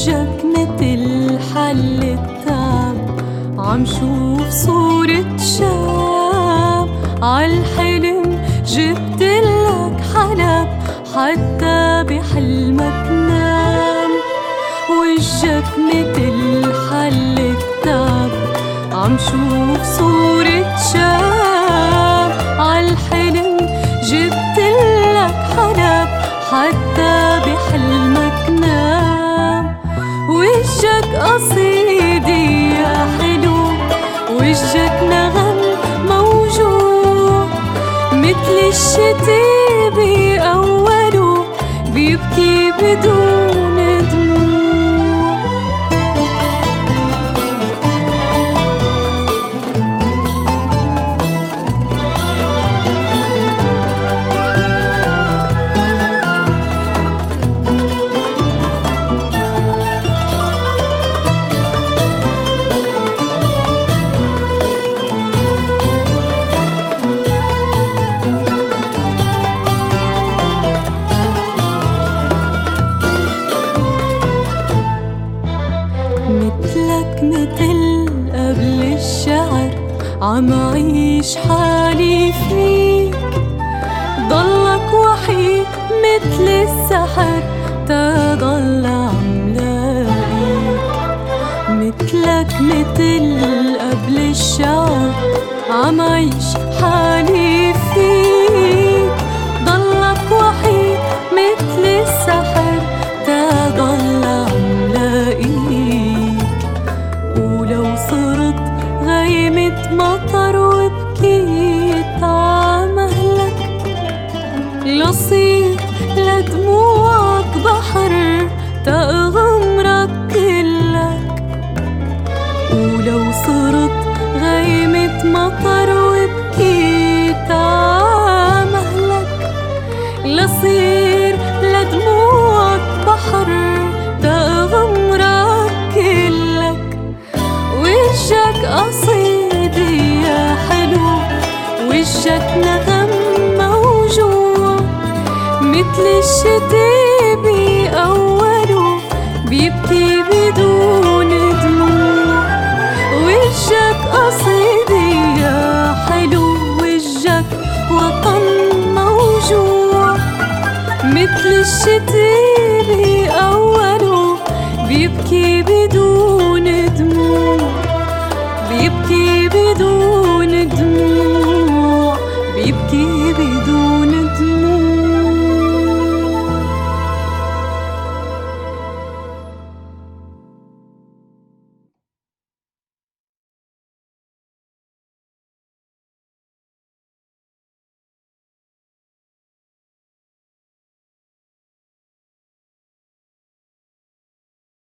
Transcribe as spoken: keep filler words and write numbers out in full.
وجهك متل حل التعب، عم شوف صورة شاب عالحلم جبتلك حلب حتى بحلمك نام. وجهك متل حل التعب، عم شوف صورة شاب عالحلم جبتلك حلب حتى بحلمك نام. وجهك قصيدي يا حلو، وجهك نغم موجوع متل الشتي بأوله بيبكي بدون دموع. متلك متل قبل الشعر عم عيش حالي فيك، ضلك وحيد متل السحر تا ضل عم لاقيك. متلك متل قبل الشعر عم عيش حالي فيك، ضلك وحيد متل السحر تا ضل عم لاقيك. ولو صرت غيمة مطر وبكيت عمهلك، لصير لدموعك بحر تأغمرك كلك. ولو صرت غيمة مطر وبكيت عمهلك، لصير لدموعك بحر تأغمرك كلك. وجهك قصيدي يا حلو، وجهك نغم موجوع متل الشتي بأوله بيبكي بدون دموع. وجهك قصيدي يا حلو، وجهك وطن موجوع متل الشتي بأوله بيبكي بدون دموع، بيبكي